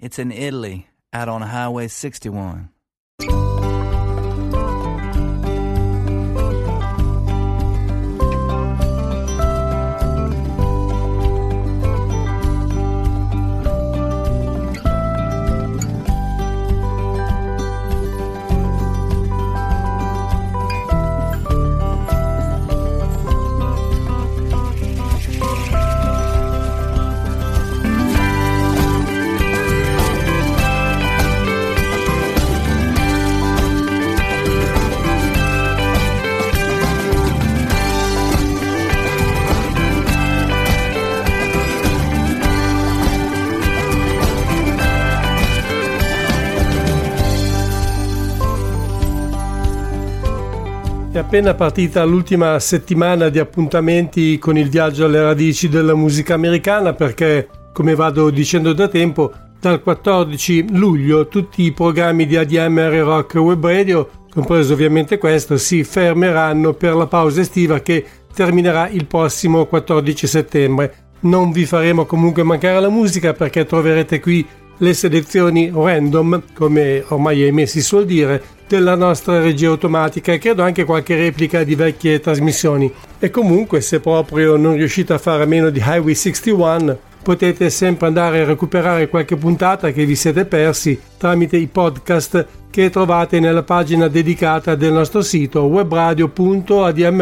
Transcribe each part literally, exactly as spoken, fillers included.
It's in Italy, out on Highway sixty-one. È appena partita l'ultima settimana di appuntamenti con il viaggio alle radici della musica americana, perché, come vado dicendo da tempo, dal quattordici luglio tutti i programmi di A D M R Rock Web Radio, compreso ovviamente questo, si fermeranno per la pausa estiva che terminerà il prossimo quattordici settembre. Non vi faremo comunque mancare la musica, perché troverete qui le selezioni random, come ormai ahimè si suol dire, della nostra regia automatica, e credo anche qualche replica di vecchie trasmissioni. E comunque, se proprio non riuscite a fare a meno di Highway sessantuno, potete sempre andare a recuperare qualche puntata che vi siete persi tramite i podcast che trovate nella pagina dedicata del nostro sito webradio punto a d m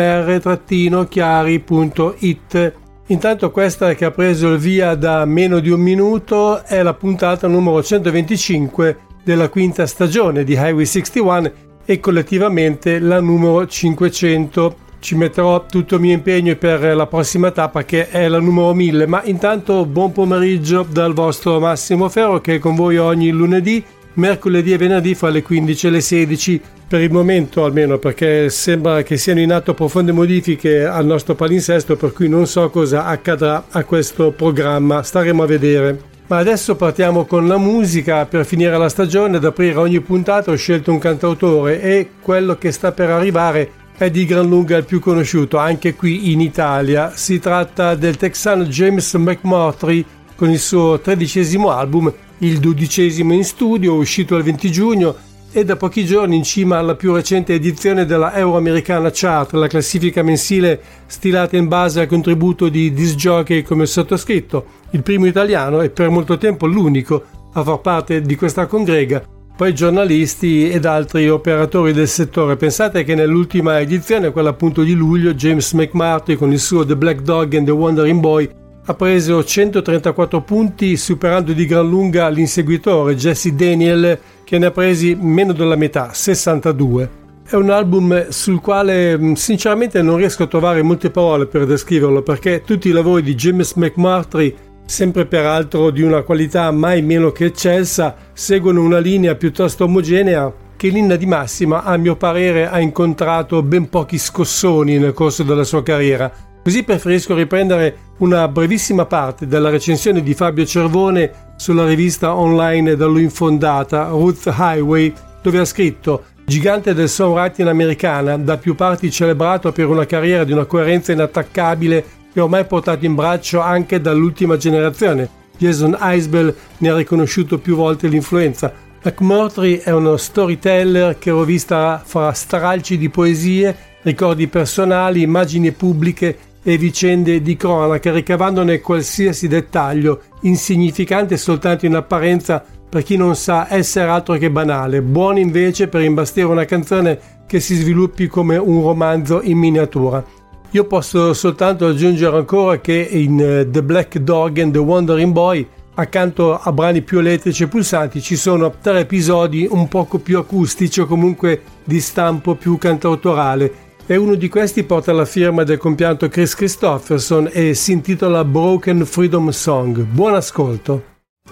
r chiari punto i t. Intanto questa, che ha preso il via da meno di un minuto, è la puntata numero centoventicinque della quinta stagione di Highway sessantuno e collettivamente la numero cinquecento. Ci metterò tutto il mio impegno per la prossima tappa, che è la numero mille, ma intanto buon pomeriggio dal vostro Massimo Ferro, che è con voi ogni lunedì, mercoledì e venerdì fra le quindici e le sedici, per il momento almeno, perché sembra che siano in atto profonde modifiche al nostro palinsesto, per cui non so cosa accadrà a questo programma, staremo a vedere. Ma adesso partiamo con la musica. Per finire la stagione, ad aprire ogni puntata ho scelto un cantautore, e quello che sta per arrivare è di gran lunga il più conosciuto anche qui in Italia. Si tratta del texano James McMurtry, con il suo tredicesimo album, il dodicesimo in studio, uscito il venti giugno e da pochi giorni in cima alla più recente edizione della Euroamericana Chart, la classifica mensile stilata in base al contributo di disc jockey come il sottoscritto, il primo italiano e per molto tempo l'unico a far parte di questa congrega, poi giornalisti ed altri operatori del settore. Pensate che nell'ultima edizione, quella appunto di luglio, James McMurtry con il suo The Black Dog and the Wandering Boy ha preso centotrentaquattro punti, superando di gran lunga l'inseguitore Jesse Daniel, che ne ha presi meno della metà, sessantadue. È un album sul quale sinceramente non riesco a trovare molte parole per descriverlo, perché tutti i lavori di James McMurtry, sempre peraltro di una qualità mai meno che eccelsa, seguono una linea piuttosto omogenea che in linea di massima, a mio parere, ha incontrato ben pochi scossoni nel corso della sua carriera. Così preferisco riprendere una brevissima parte della recensione di Fabio Cervone sulla rivista online da lui infondata Ruth Highway, dove ha scritto: gigante del songwriting americana, da più parti celebrato per una carriera di una coerenza inattaccabile e ormai portato in braccio anche dall'ultima generazione. Jason Isbell ne ha riconosciuto più volte l'influenza. McMurtry è uno storyteller che ho vista fra stralci di poesie, ricordi personali, immagini pubbliche e vicende di cronaca, ricavandone qualsiasi dettaglio, insignificante soltanto in apparenza per chi non sa essere altro che banale, buono invece per imbastire una canzone che si sviluppi come un romanzo in miniatura. Io posso soltanto aggiungere ancora che in The Black Dog and the Wandering Boy, accanto a brani più elettrici e pulsanti, ci sono tre episodi un poco più acustici o comunque di stampo più cantautorale, e uno di questi porta la firma del compianto Chris Christopherson e si intitola Broken Freedom Song. Buon ascolto.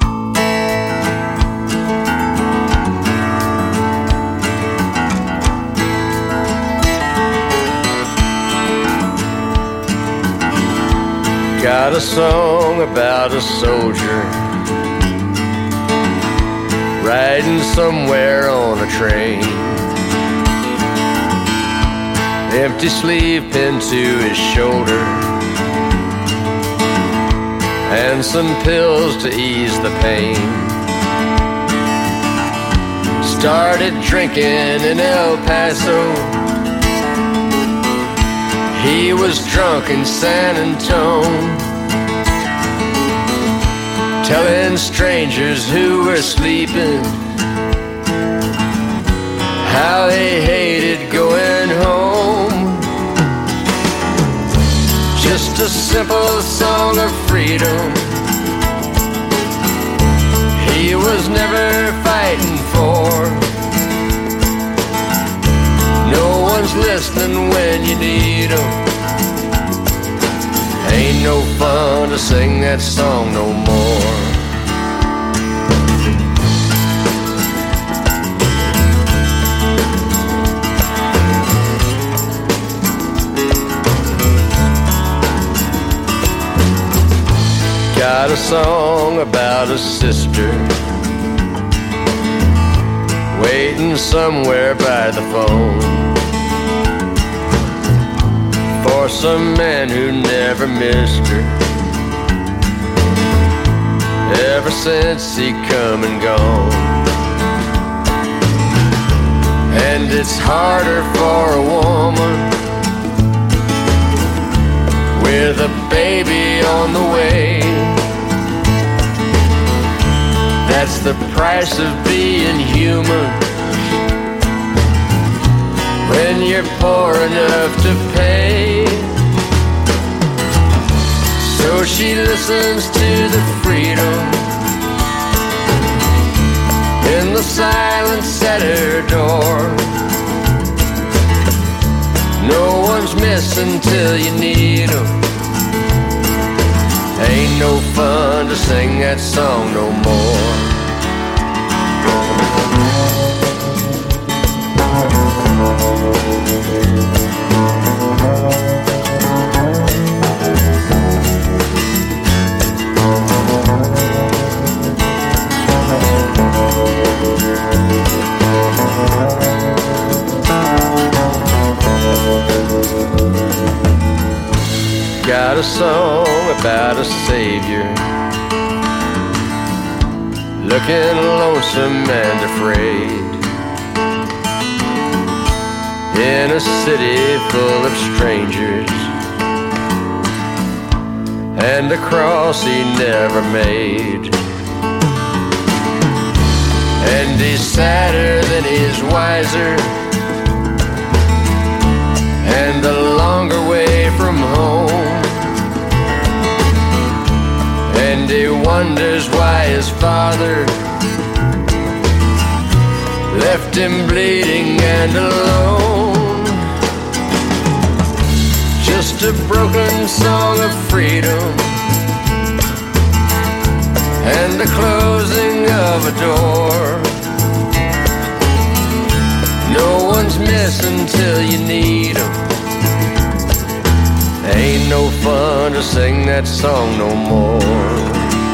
Got a song about a soldier riding somewhere on a train, empty sleeve pinned to his shoulder, and some pills to ease the pain. started drinking in El Paso. He was drunk in San Antone, telling strangers who were sleeping how they hated going home. Just a simple song of freedom he was never fighting for. No one's listening when you need them. Ain't no fun to sing that song no more. Got a song about a sister waiting somewhere by the phone for some man who never missed her ever since he come and gone. And it's harder for a woman with a baby on the way. That's the price of being human when you're poor enough to pay. So she listens to the freedom in the silence at her door. No one's missing till you need 'em. Ain't no fun to sing that song no more. Got a song about a savior looking lonesome and afraid in a city full of strangers and a cross he never made. And he's sadder than he's wiser, and the longer way from home. And he wonders why his father left him bleeding and alone. Just a broken song of freedom and the closing of a door. No one's missing till you need 'em. Ain't no fun to sing that song no more.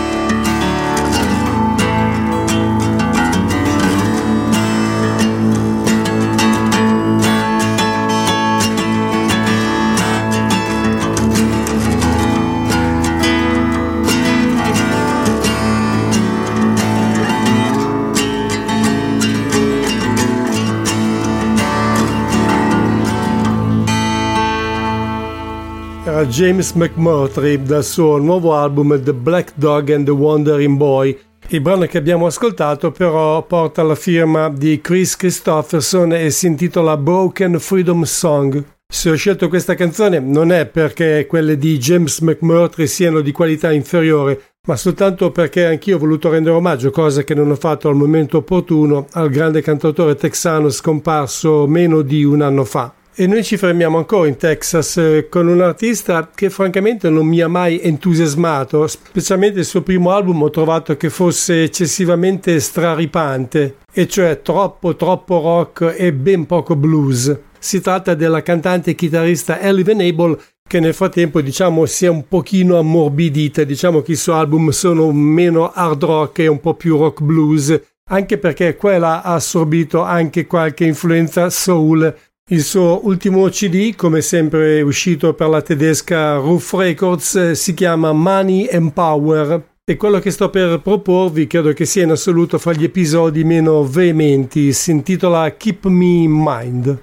James McMurtry dal suo nuovo album The Black Dog and the Wandering Boy. Il brano che abbiamo ascoltato però porta la firma di Chris Christopherson e si intitola Broken Freedom Song. Se ho scelto questa canzone non è perché quelle di James McMurtry siano di qualità inferiore, ma soltanto perché anch'io ho voluto rendere omaggio, cosa che non ho fatto al momento opportuno, al grande cantautore texano scomparso meno di un anno fa. E noi ci fermiamo ancora in Texas eh, con un artista che francamente non mi ha mai entusiasmato, specialmente il suo primo album ho trovato che fosse eccessivamente straripante, e cioè troppo troppo rock e ben poco blues. Si tratta della cantante e chitarrista Ellie Venable, che nel frattempo diciamo si è un pochino ammorbidita, diciamo che i suoi album sono meno hard rock e un po' più rock blues, anche perché quella ha assorbito anche qualche influenza soul. Il suo ultimo C D, come sempre uscito per la tedesca Roof Records, si chiama Money and Power. e quello che sto per proporvi credo che sia in assoluto fra gli episodi meno veementi. Si intitola Keep Me in Mind.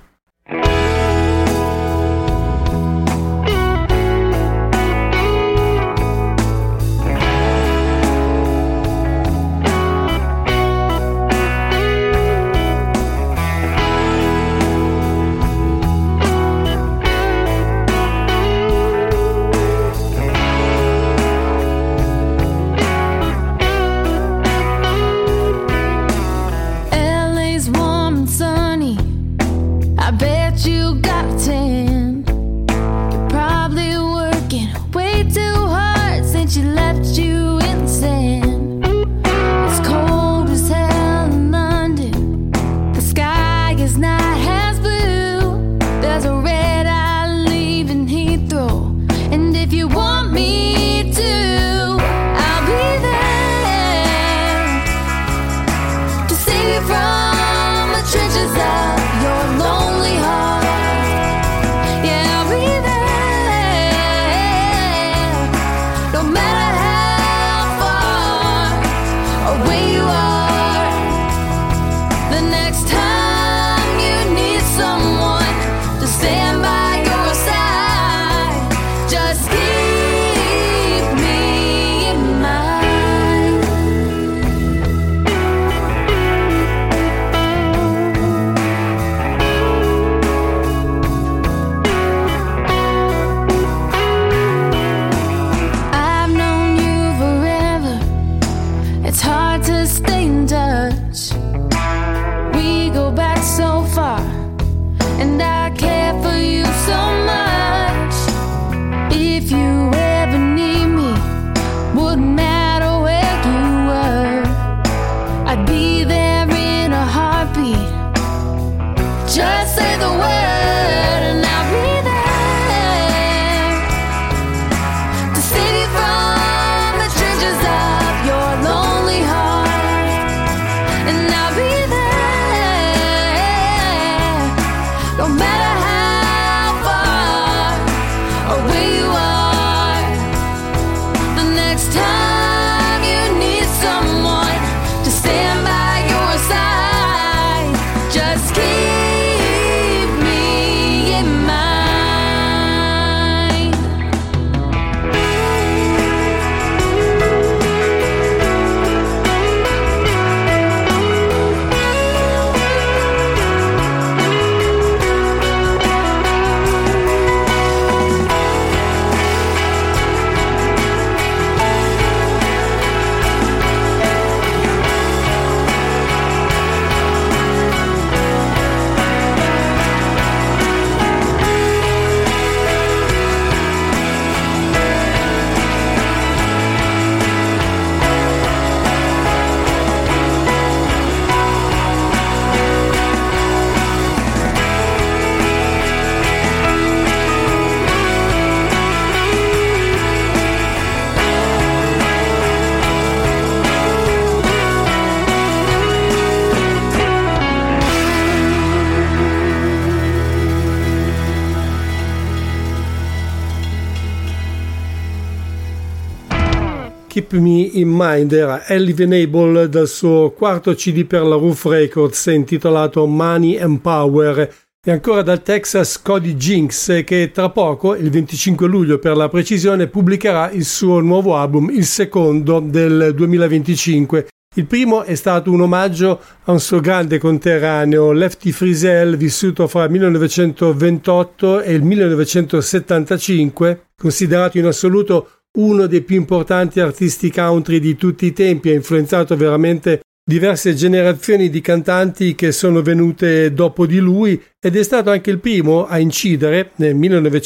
Keep Me in Mind era Ellie Venable dal suo quarto C D per la Roof Records intitolato Money and Power, e ancora dal Texas Cody Jinks, che tra poco, il venticinque luglio per la precisione, pubblicherà il suo nuovo album, il secondo del duemilaventicinque. Il primo è stato un omaggio a un suo grande conterraneo, Lefty Frizzell, vissuto fra il millenovecentoventotto e il millenovecentosettantacinque, considerato in assoluto uno dei più importanti artisti country di tutti i tempi. Ha influenzato veramente diverse generazioni di cantanti che sono venute dopo di lui, ed è stato anche il primo a incidere nel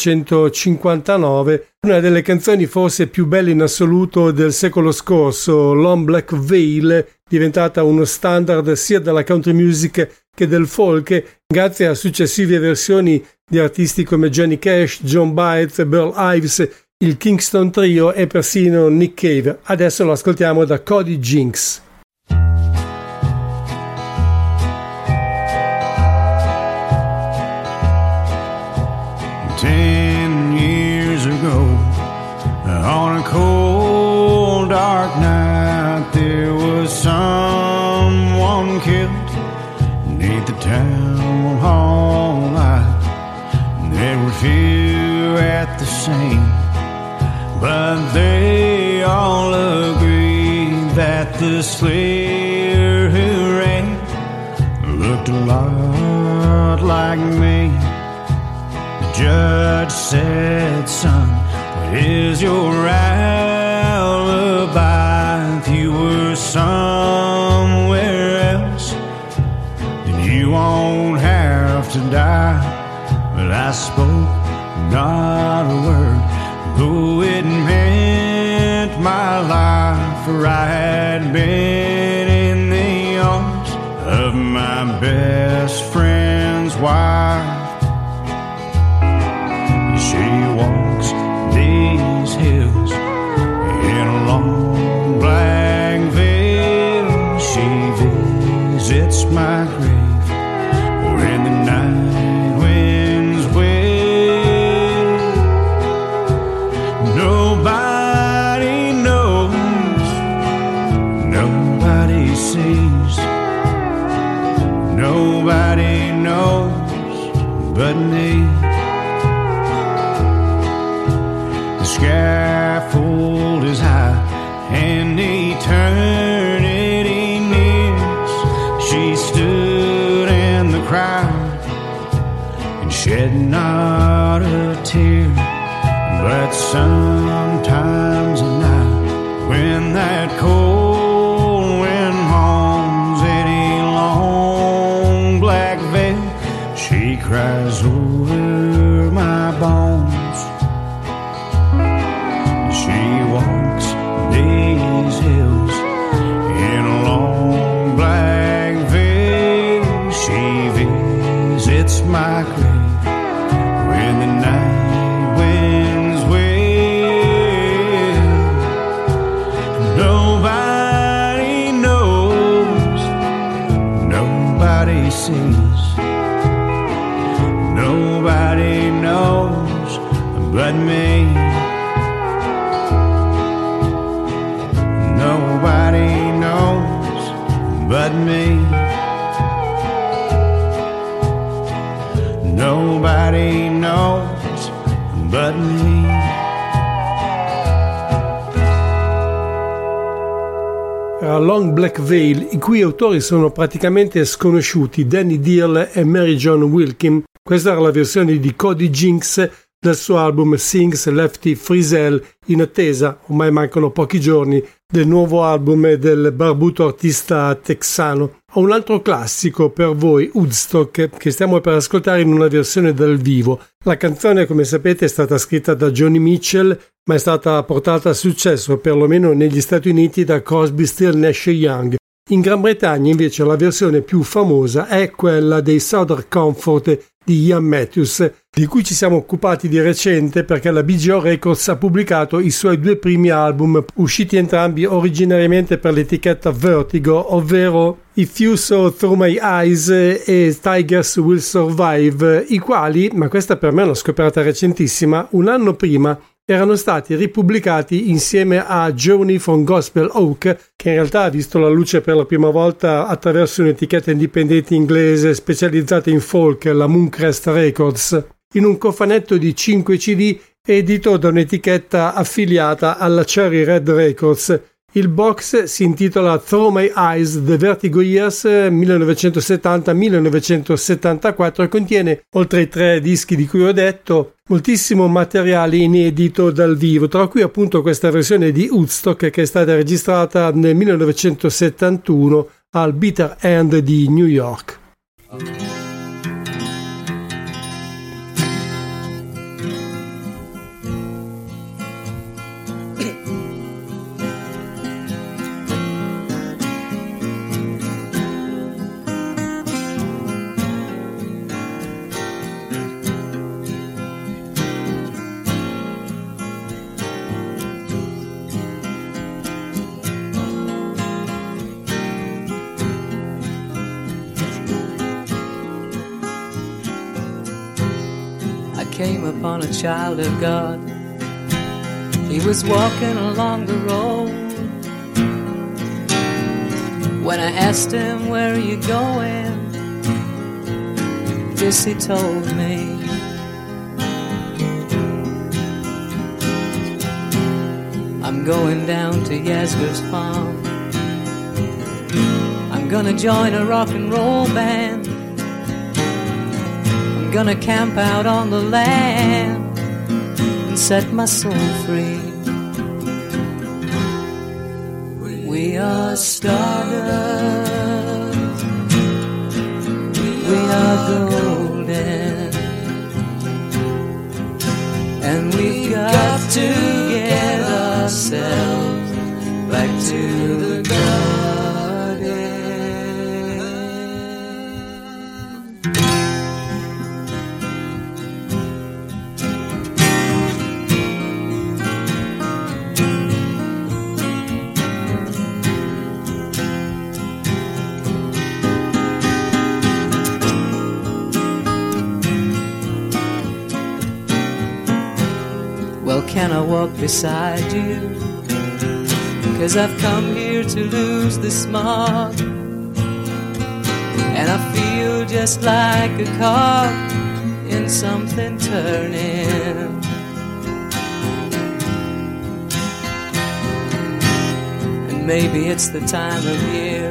millenovecentocinquantanove una delle canzoni forse più belle in assoluto del secolo scorso, Long Black Veil, diventata uno standard sia della country music che del folk, grazie a successive versioni di artisti come Johnny Cash, John Baez, Burl Ives, il Kingston Trio e persino Nick Cave. Adesso lo ascoltiamo da Cody Jinks. Ten years ago, on a cold dark night, on killed neath the town hall light. There were few at the scene, but they all agreed that the slayer who ran looked a lot like me. The judge said, son, what is your alibi? If you were somewhere else, then you won't have to die. But I spoke not a word, though it meant my life, for I had been in the arms of my best friend's wife. She walks these hills in a long black veil. She visits my grave when the night winds wail. Nobody knows, nobody sees, nobody knows but me. The scaffold is high and eternity nears. She stood in the crowd and shed not a tear. But sometimes at night, when that cold wind moans any long black veil, she cries over my bones. She walks these hills in a long black veil. She visits my grave when the night winds wail. Nobody knows, nobody sees, nobody knows but me. Nobody knows but me. Nobody knows but me. A Long Black Veil, i cui autori sono praticamente sconosciuti, Danny Deal e Mary John Wilkin. Questa era la versione di Cody Jinks del suo album Sings Lefty Frizzell, in attesa, ormai mancano pochi giorni, del nuovo album del barbuto artista texano. Ho un altro classico per voi, Woodstock, che stiamo per ascoltare in una versione dal vivo. La canzone, come sapete, è stata scritta da Joni Mitchell, ma è stata portata a successo, perlomeno negli Stati Uniti, da Crosby, Still, Nash e Young. In Gran Bretagna, invece, la versione più famosa è quella dei Southern Comfort di Ian Matthews, di cui ci siamo occupati di recente perché la B G O Records ha pubblicato i suoi due primi album, usciti entrambi originariamente per l'etichetta Vertigo, ovvero If You Saw Through My Eyes e Tigers Will Survive, i quali, ma questa per me è una scoperta recentissima, un anno prima erano stati ripubblicati insieme a Journey from Gospel Oak, che in realtà ha visto la luce per la prima volta attraverso un'etichetta indipendente inglese specializzata in folk, la Mooncrest Records, in un cofanetto di cinque C D edito da un'etichetta affiliata alla Cherry Red Records. Il box si intitola Through My Eyes The Vertigo Years millenovecentosettanta millenovecentosettantaquattro e contiene, oltre ai tre dischi di cui ho detto, moltissimo materiale inedito dal vivo, tra cui appunto questa versione di Woodstock che è stata registrata nel millenovecentosettantuno al Bitter End di New York. Came upon a child of God. He was walking along the road, When I asked him, where are you going? This he told me. I'm going down to Yasgur's farm. I'm gonna join a rock and roll band. I'm gonna camp out on the land and set my soul free. We are stardust, we are golden, and we've got to get ourselves back to the garden. Well, can I walk beside you? 'Cause I've come here to lose the smog, and I feel just like a cog in something turning. And maybe it's the time of year,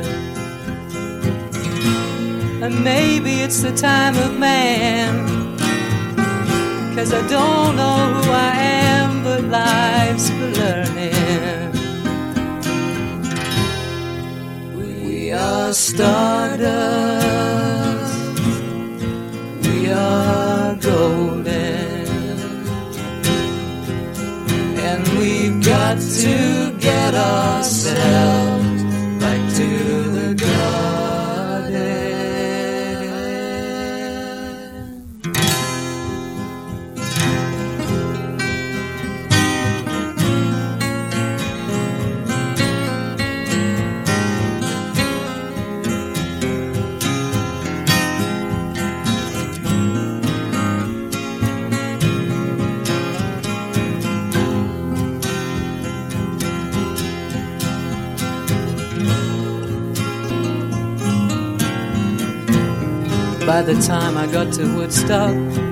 and maybe it's the time of man, 'cause I don't know who I am, but life's for learning. We are stardust, we are golden, and we've got to get ourselves back to the garden. By the time I got to Woodstock,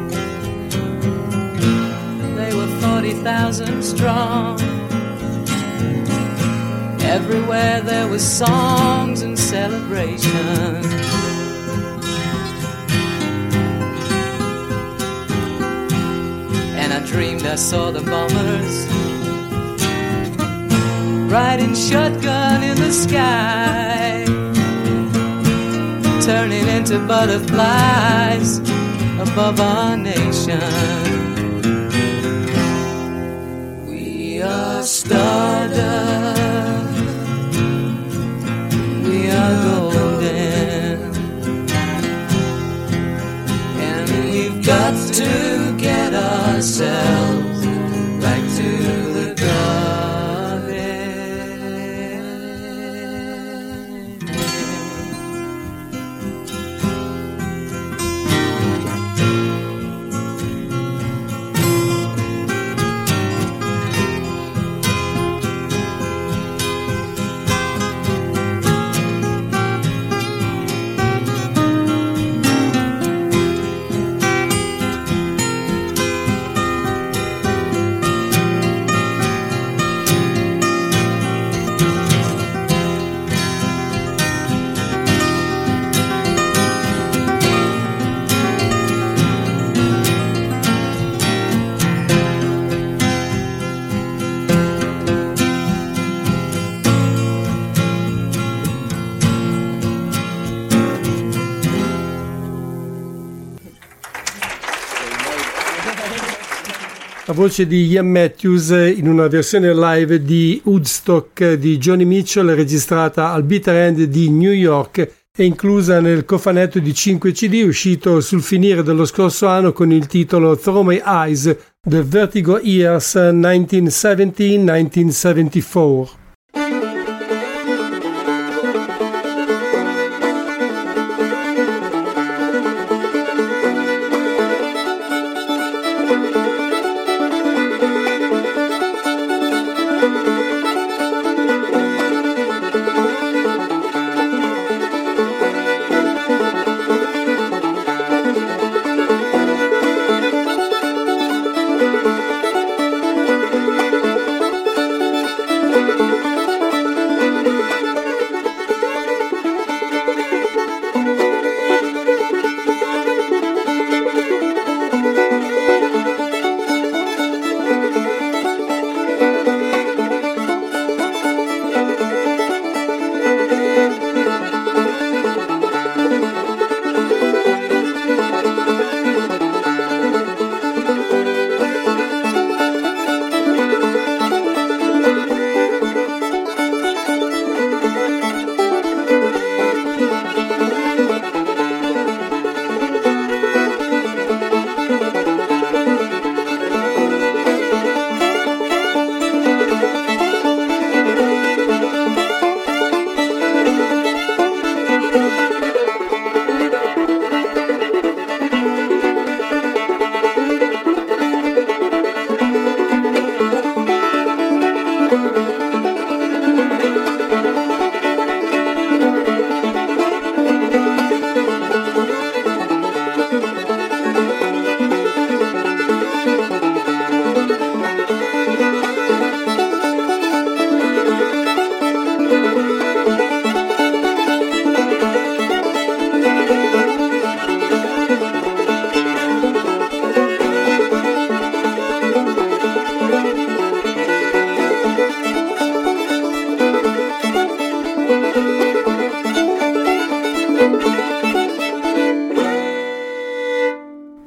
they were forty thousand strong. Everywhere there was songs and celebration. And I dreamed I saw the bombers riding shotgun in the sky, turning into butterflies above our nation. We are stardust, we are golden, and we've got to get ourselves back to the garden. La voce di Ian Matthews in una versione live di Woodstock di Joni Mitchell, registrata al Bitter End di New York e inclusa nel cofanetto di cinque C D uscito sul finire dello scorso anno con il titolo Through My Eyes, The Vertigo Years nineteen seventy nineteen seventy-four.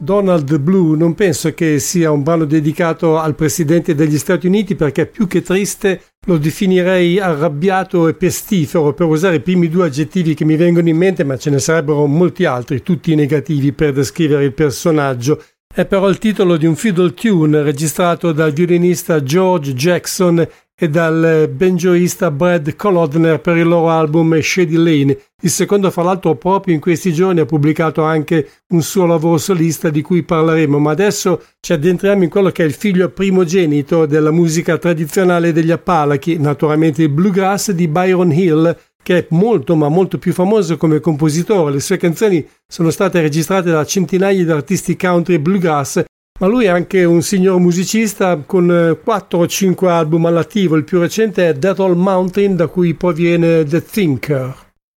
Donald Blue non penso che sia un brano dedicato al presidente degli Stati Uniti, perché più che triste lo definirei arrabbiato e pestifero, per usare i primi due aggettivi che mi vengono in mente, ma ce ne sarebbero molti altri, tutti negativi per descrivere il personaggio. È però il titolo di un fiddle tune registrato dal violinista George Jackson e dal banjoista Brad Kolodner per il loro album Shady Lane. Il secondo, fra l'altro, proprio in questi giorni ha pubblicato anche un suo lavoro solista di cui parleremo, ma adesso ci addentriamo in quello che è il figlio primogenito della musica tradizionale degli Appalachi, naturalmente il bluegrass di Byron Hill, che è molto ma molto più famoso come compositore. Le sue canzoni sono state registrate da centinaia di artisti country e bluegrass, ma lui è anche un signor musicista con quattro o cinque album all'attivo. Il più recente è Death All Mountain, da cui proviene The Thinker.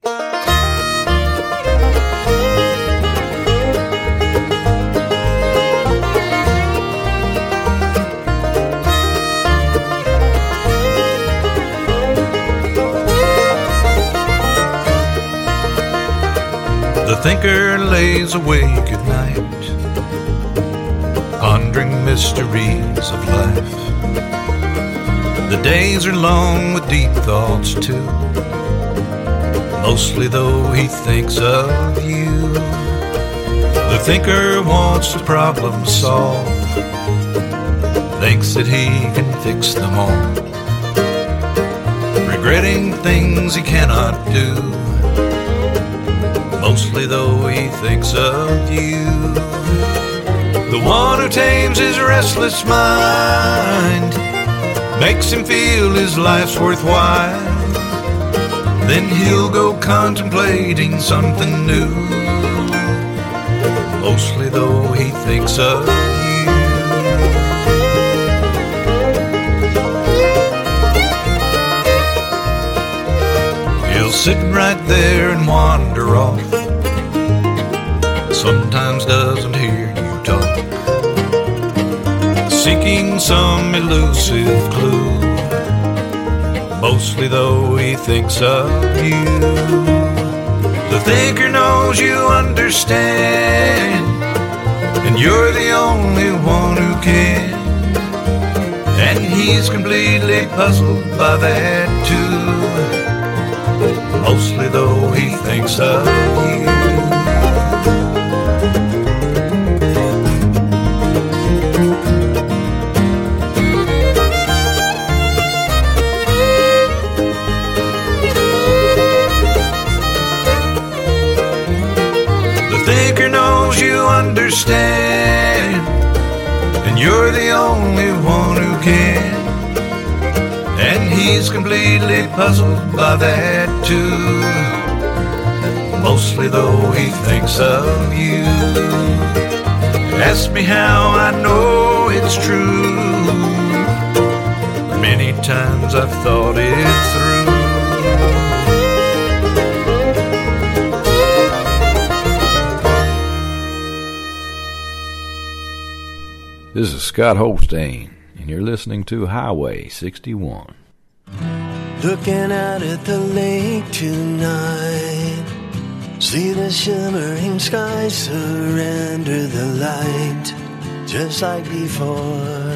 The thinker lays awake at night, pondering mysteries of life. The days are long with deep thoughts too, mostly though he thinks of you. The thinker wants the problem solved, thinks that he can fix them all, regretting things he cannot do, mostly though he thinks of you. The one who tames his restless mind, makes him feel his life's worthwhile, then he'll go contemplating something new, mostly though he thinks of you. He'll sit right there and wander off, sometimes doesn't hear you talk, seeking some elusive clue, mostly though he thinks of you. The thinker knows you understand, and you're the only one who can, and he's completely puzzled by that too, mostly though he thinks of you. Understand, and you're the only one who can, and he's completely puzzled by that too, mostly though he thinks of you. Ask me how I know it's true, many times I've thought it through. This is Scott Holstein, and you're listening to Highway sixty-one. Looking out at the lake tonight, see the shimmering sky surrender the light, just like before,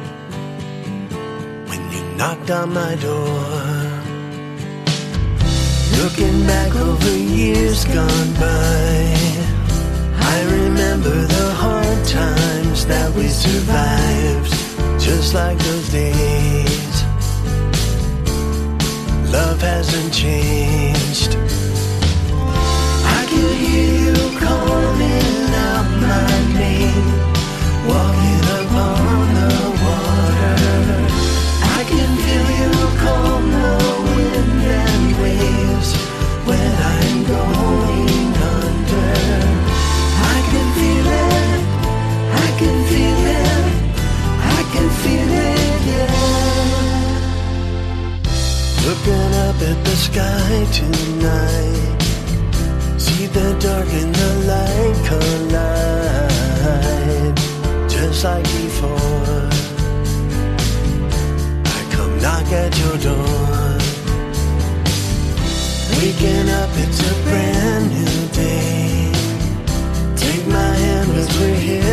when you knocked on my door. Looking back over years gone by, I remember the hard times that we survived, just like those days. Love hasn't changed. I can hear you calling out my name, walking upon the water. I can feel you calm the wind and waves when I'm going under. I can feel it, I can feel it, I can feel it, yeah. Looking up at the sky tonight, see the dark and the light collide, just like before. I come knock at your door. Waking up, it's a brand new day. Take my hand as we're here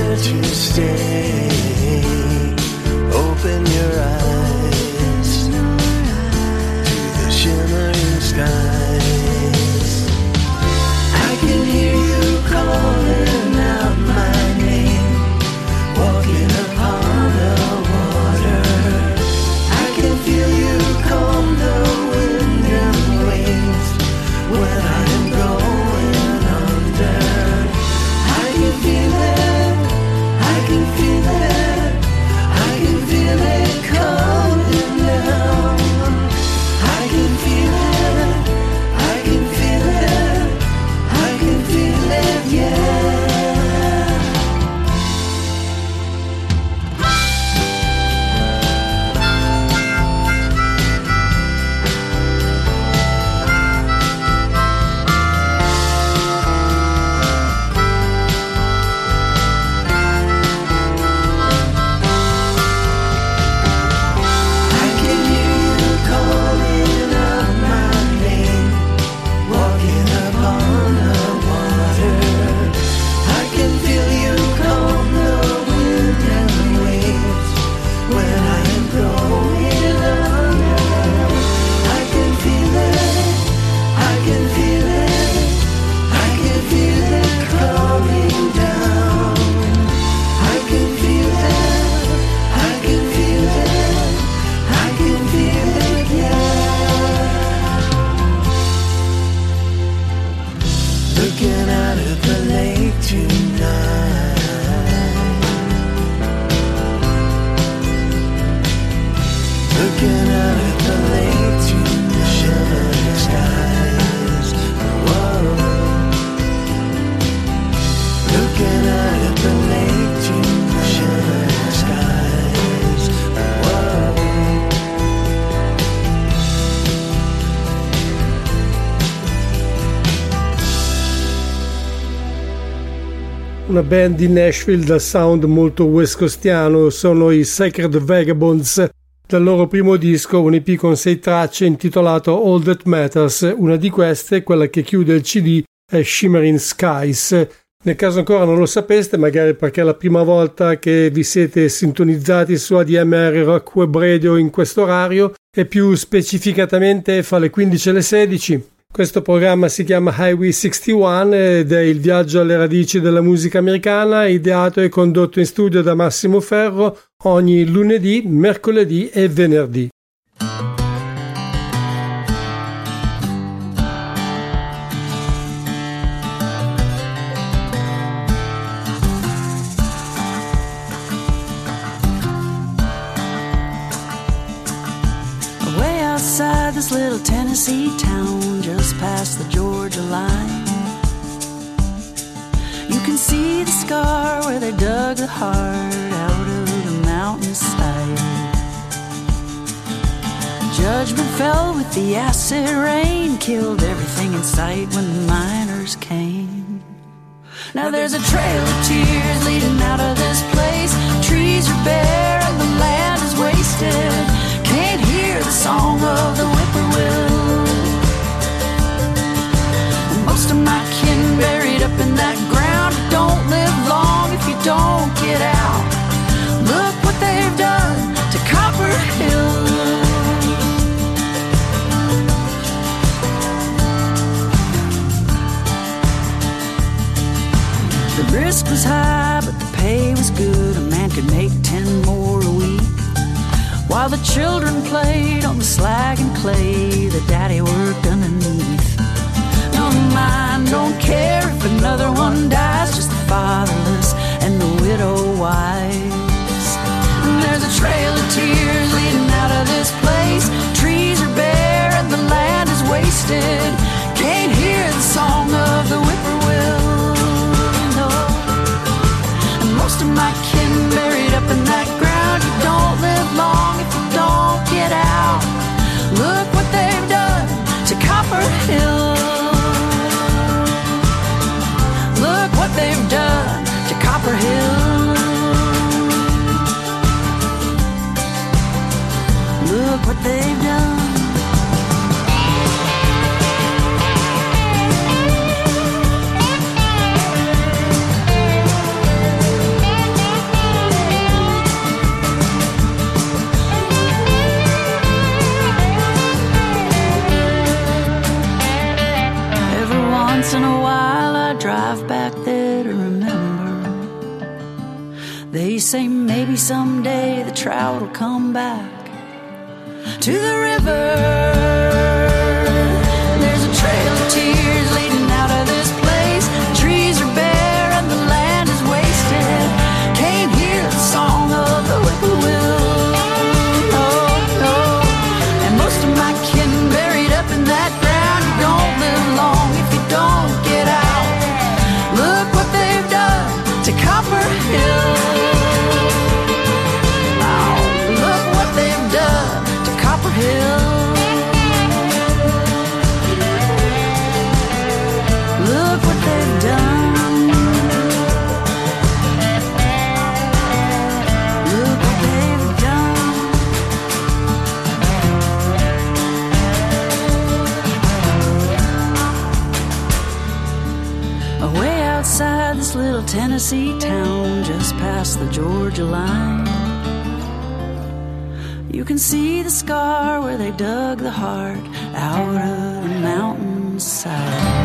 out at the lake tonight. Looking out at the lake tonight. Shimmering skies. Whoa. Looking out at the lake tonight. Shimmering skies. Whoa. Una band di Nashville dal sound molto west coastiano, sono i Sacred Vagabonds, dal loro primo disco, un E P con sei tracce intitolato All That Matters. Una di queste, quella che chiude il C D, è Shimmering Skies. Nel caso ancora non lo sapeste, magari perché è la prima volta che vi siete sintonizzati su A D M R Rock Web Radio in questo orario, e più specificatamente fa le quindici e le sedici. Questo programma si chiama Highway sessantuno ed è il viaggio alle radici della musica americana, ideato e condotto in studio da Massimo Ferro ogni lunedì, mercoledì e venerdì. Way outside this little Tennessee town, just past the Georgia line, you can see the scar where they dug the heart out of the mountainside. Judgment fell with the acid rain, killed everything in sight when the miners came. Now there's a trail of tears leading out of this place. Trees are bare and the land is wasted. Can't hear the song of the whippoorwill. Most of my kin buried up in that ground. You don't live long if you don't get out. Look what they've done to Copper Hill. The risk was high, but the pay was good. A man could make ten more a week, while the children played on the slag and clay that daddy worked underneath. No, the mine don't care if another one dies, just the fatherless and the widow wives. And there's a trail of tears leading out of this place. Trees are bare and the land is wasted. Can't hear the song of the whippoorwill. No. And most of my kin buried up in that ground. You don't live long if you don't get out. Look what they've done to Copper Hill. Look what they've done to Copper Hill. Look what they've done. Every once in a while I drive back there to remember. They say maybe someday the trout will come back to the river. There's a trail of tears leading out of this place. Trees are bare and the land is wasted. Can't hear the song of the whippoorwill. Oh, no. And most of my kin buried up in that ground. You don't live long if you don't get out. Look what they've done to Copper Hill. Oh, look what they've done to Copper Hill. Look what they've done. Look what they've done. Away outside this little Tennessee town, just past the Georgia line, you can see the scar where they dug the heart out of the mountainside.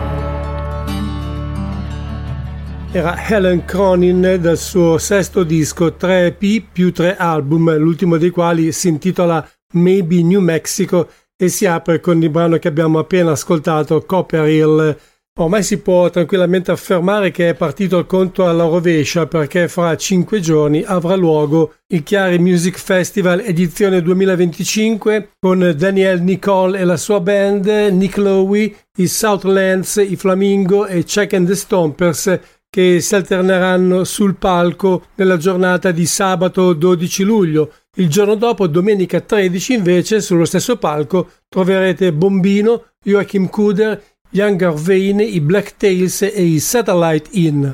Era Helen Cronin dal suo sesto disco, tre E P più tre album, l'ultimo dei quali si intitola Maybe New Mexico e si apre con il brano che abbiamo appena ascoltato, Copper Hill. ormai si può tranquillamente affermare che è partito il conto alla rovescia, perché fra cinque giorni avrà luogo il Chiari Music Festival edizione duemilaventicinque con Daniel Nicole e la sua band, Nick Lowe, i Southlands, i Flamingo e Check and the Stompers, che si alterneranno sul palco nella giornata di sabato dodici luglio. Il giorno dopo, domenica tredici, invece, sullo stesso palco troverete Bombino, Joachim Kuder, Younger Vein, i Black Tails e i Satellite Inn.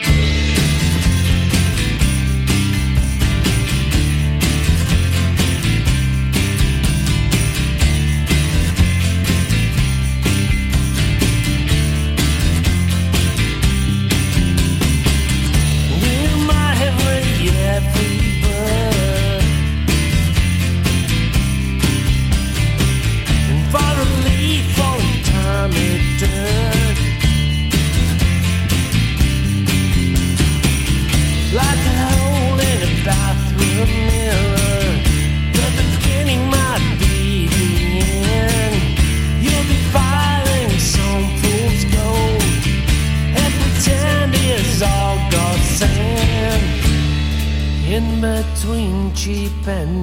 In between cheap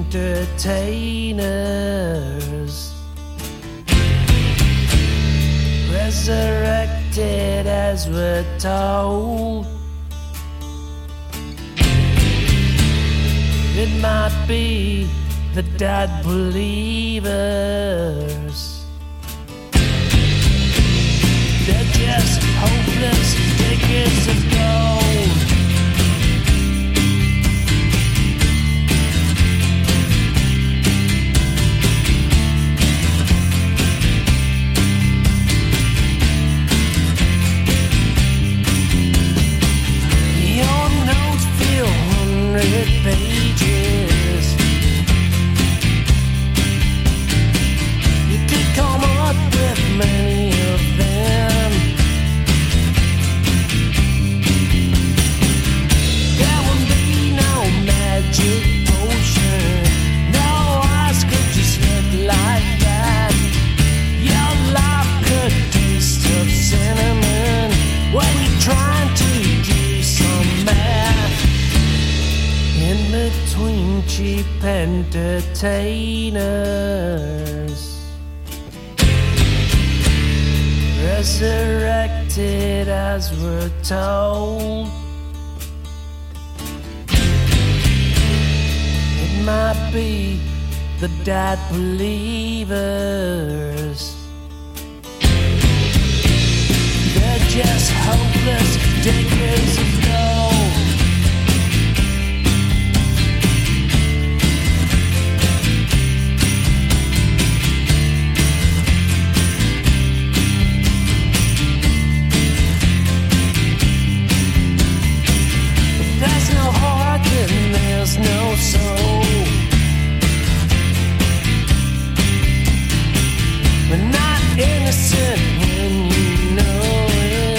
entertainers, resurrected as we're told. It might be the dead believers. They're just hopeless diggers of gold. Pages. You could come up with many of them. There would be no magic potion, no eyes could just look like that. Your life could taste of cinnamon when you're trying to do some math. In between cheap entertainers, resurrected as we're told. It might be the dead believers. They're just hopeless diggers of gold. There's no soul. We're not innocent when you know it.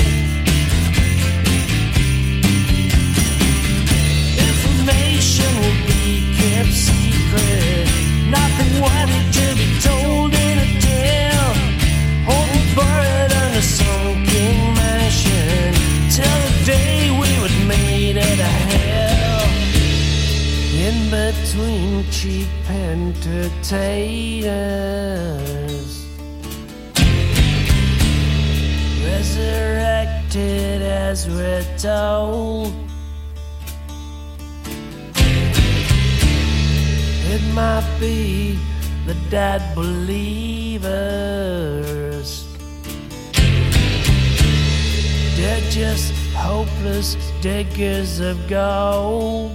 Information will be kept secret. Nothing worthy to be told in a tale. Only buried under some king mansion till the day we would meet at a hell. In between cheap entertainers, resurrected as we're told. It might be the dead believers. They're just hopeless diggers of gold.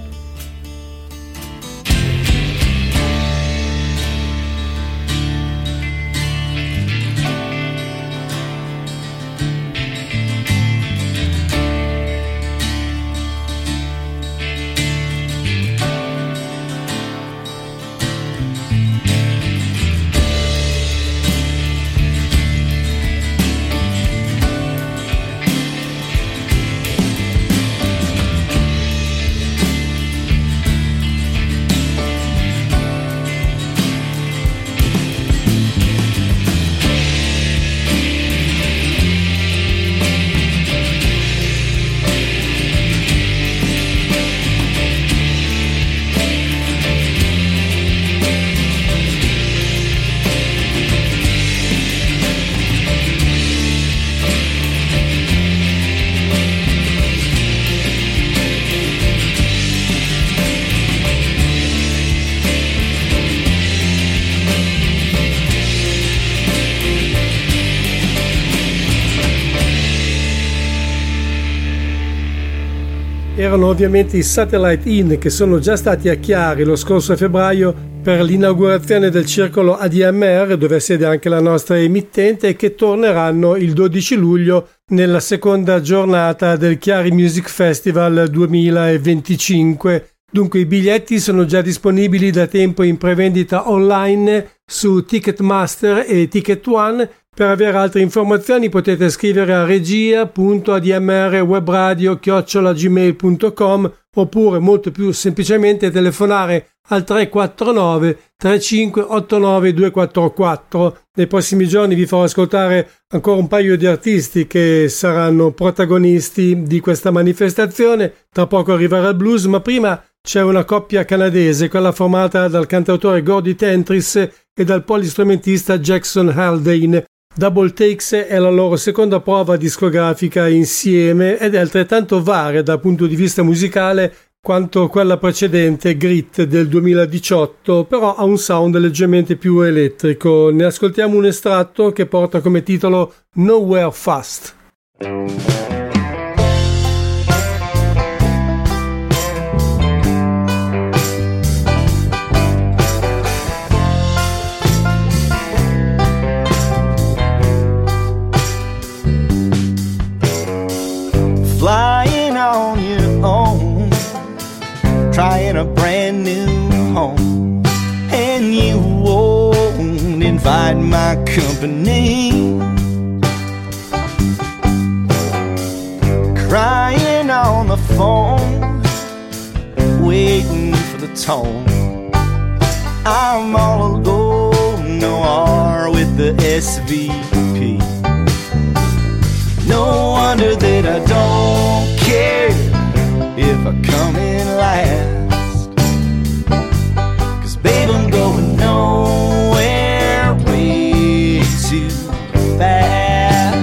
Erano ovviamente i Satellite Inn, che sono già stati a Chiari lo scorso febbraio per l'inaugurazione del circolo A D M R, dove siede anche la nostra emittente, e che torneranno il dodici luglio nella seconda giornata del Chiari Music Festival duemilaventicinque. Dunque i biglietti sono già disponibili da tempo in prevendita online su Ticketmaster e Ticket One. Per avere altre informazioni potete scrivere a regia punto a d m r webradio chiocciola gmail punto com oppure molto più semplicemente telefonare al tre quattro nove tre cinque otto nove due quattro quattro. Nei prossimi giorni vi farò ascoltare ancora un paio di artisti che saranno protagonisti di questa manifestazione. Tra poco arriverà il blues, ma prima c'è una coppia canadese, quella formata dal cantautore Gordy Tentris e dal polistrumentista Jackson Haldane. Double Takes è la loro seconda prova discografica insieme ed è altrettanto varia dal punto di vista musicale quanto quella precedente, Grit, del duemiladiciotto, però ha un sound leggermente più elettrico. Ne ascoltiamo un estratto che porta come titolo Nowhere Fast. Flying on your own, trying a brand new home, and you won't invite my company. Crying on the phone, waiting for the tone. I'm all alone, no R with the S V P. No wonder that I don't care if I come in last, 'cause babe, I'm going nowhere way too fast.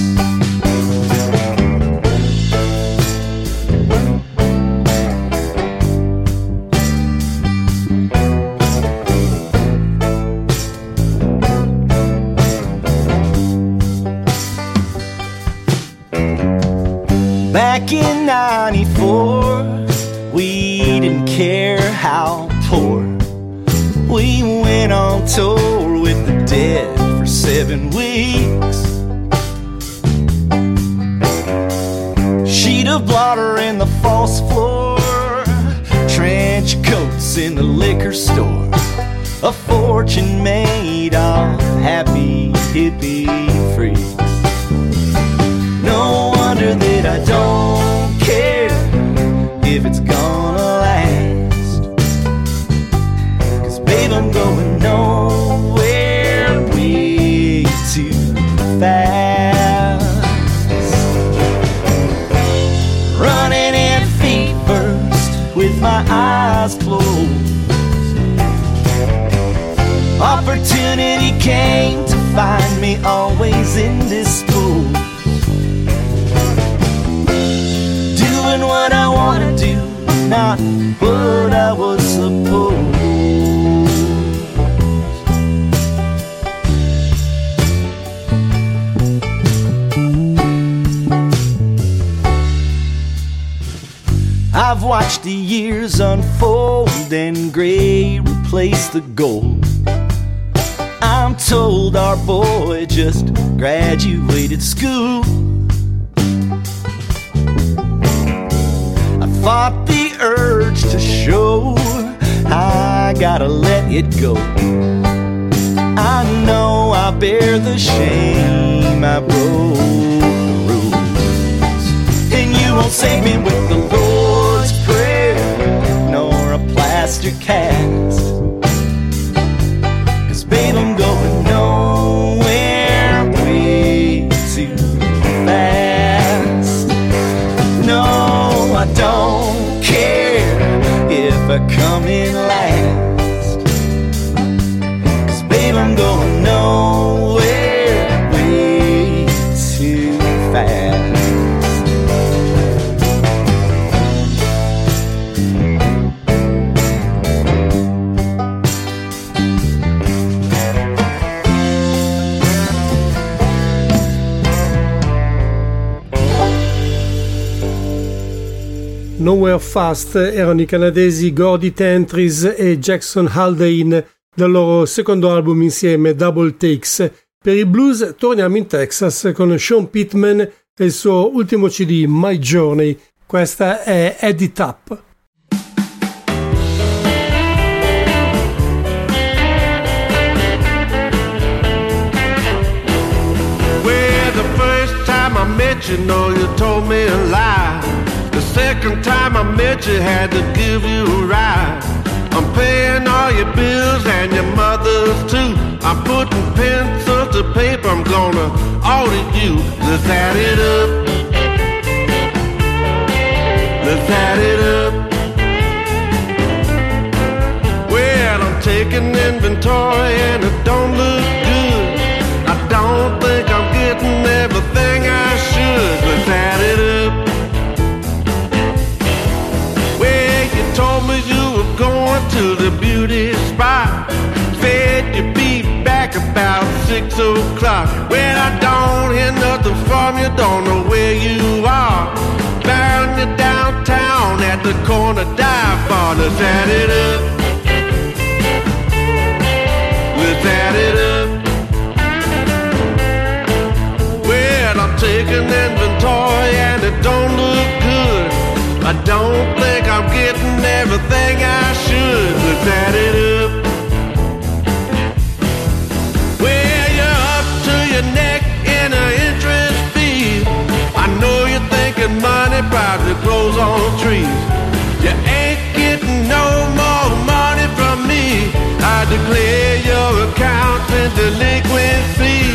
Back in ninety-four, we didn't care how poor. We went on tour with the Dead for seven weeks. Sheet of blotter in the false floor, trench coats in the liquor store, a fortune made of happy hippie freaks. No wonder that I don't care if it's gonna last, 'cause babe, I'm going nowhere way too fast. Running in feet first with my eyes closed. Opportunity came to find me always indisposed, doing what I wanna do, not what I was supposed. I've watched the years unfold and gray replace the gold. I'm told our boy just graduated school. I fought the urge to show I gotta let it go. I know I bear the shame I broke the rules, and you won't save me with the Lord's Prayer nor a plaster cast, 'cause babe, I'm going nowhere way too fast. No, I don't care if I come in last, 'cause babe, I'm going nowhere way too fast. Nowhere Fast erano i canadesi Gordy Tentris e Jackson Haldane dal loro secondo album insieme Double Takes. Per il blues torniamo in Texas con Sean Pittman e il suo ultimo C D My Journey. Questa è Add It Up. Well, the first time I met you, know you told me a lie. The second time I met you, had to give you a ride. I'm paying all your bills and your mother's too. I'm putting pencil to paper, I'm gonna audit you. Let's add it up. Let's add it up. Well, I'm taking inventory and it don't look good. I don't think I'm getting everything I should. Let's add it up. Told me you were going to the beauty spot. Said you'd be back about six o'clock. Well, I don't hear nothing from you, don't know where you are. Found you downtown at the corner dive bar. Let's add it up. Let's add it up. Well, I'm taking inventory and it don't look good. I don't think I'm getting everything I should. Let's add it up. Well, you're up to your neck in an interest fee. I know you're thinking money probably grows on trees. You ain't getting no more money from me. I declare your account in delinquency.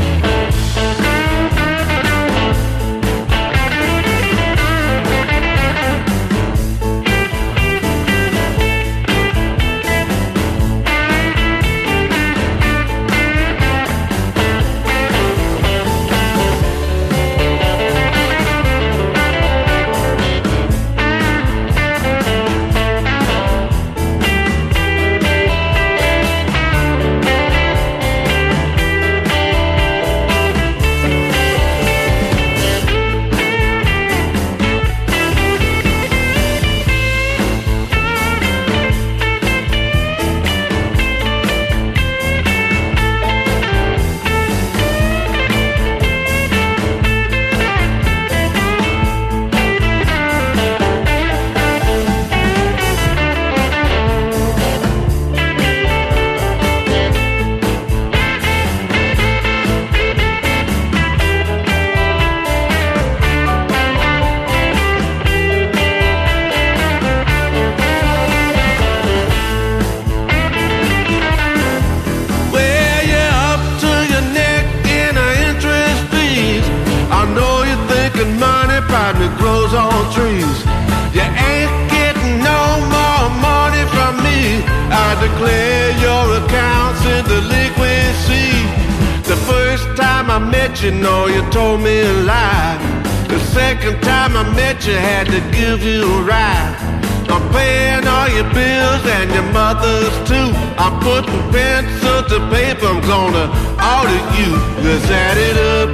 You know you told me a lie. The second time I met you, had to give you a ride. I'm paying all your bills and your mother's too. I'm putting pencil to paper, I'm gonna audit you. Let's add it up.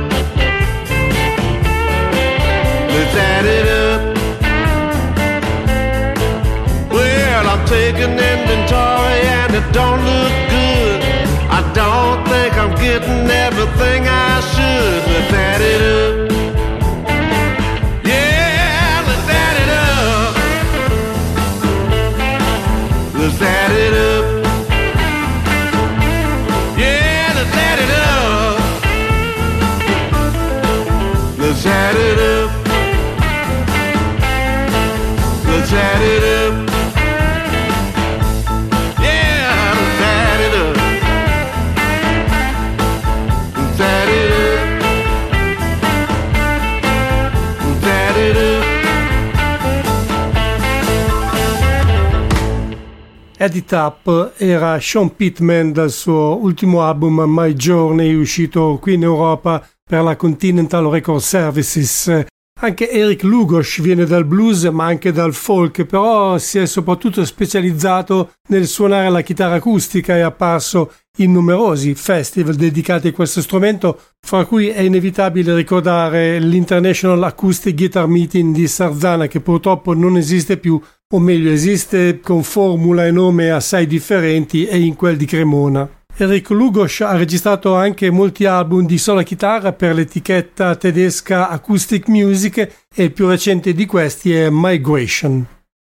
Let's add it up. Well, I'm taking inventory and it don't look good. I don't think I'm getting everything I should. Let's add it up. Yeah, let's add it up. Let's add it up. Yeah, let's add it up. Let's add it up. Let's add it up. Add It Up era Sean Pittman dal suo ultimo album My Journey, uscito qui in Europa per la Continental Record Services. Anche Eric Lugos viene dal blues ma anche dal folk, però si è soprattutto specializzato nel suonare la chitarra acustica e è apparso in numerosi festival dedicati a questo strumento, fra cui è inevitabile ricordare l'International Acoustic Guitar Meeting di Sarzana, che purtroppo non esiste più, o meglio esiste con formula e nome assai differenti, e in quel di Cremona. Eric Lugos ha registrato anche molti album di sola chitarra per l'etichetta tedesca Acoustic Music e il più recente di questi è Migration.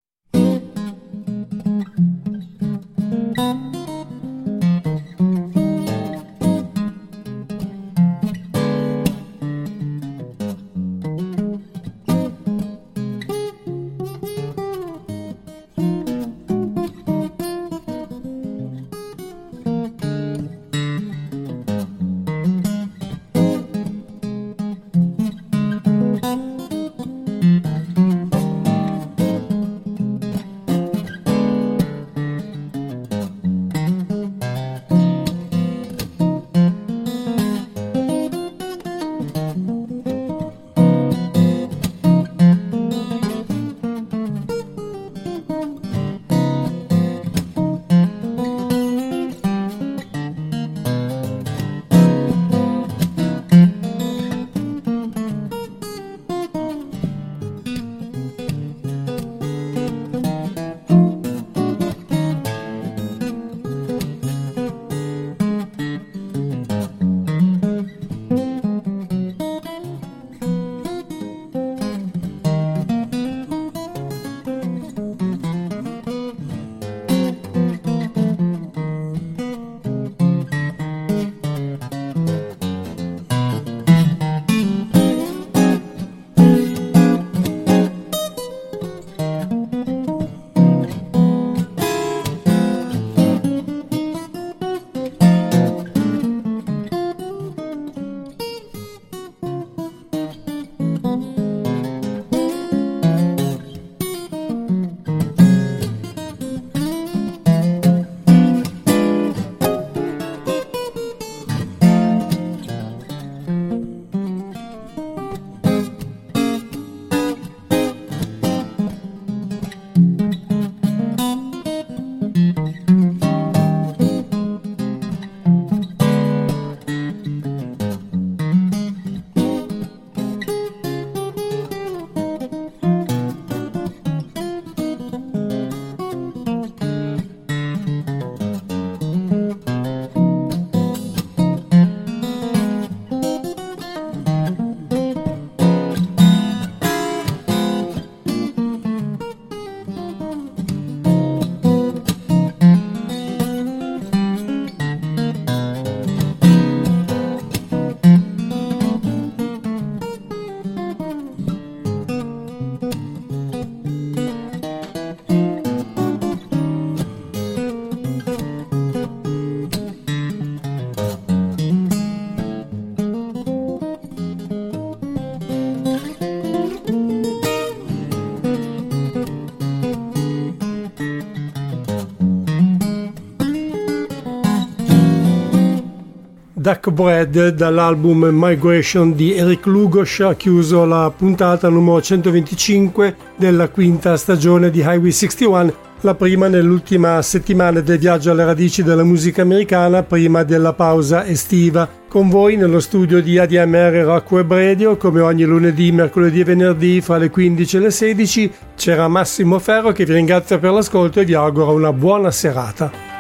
Duck Bread dall'album Migration di Eric Lugos ha chiuso la puntata numero centoventicinque della quinta stagione di Highway sessantuno, la prima nell'ultima settimana del viaggio alle radici della musica americana prima della pausa estiva. Con voi nello studio di A D M R Rock Web Radio, come ogni lunedì, mercoledì e venerdì fra le quindici e le sedici, c'era Massimo Ferro che vi ringrazia per l'ascolto e vi augura una buona serata.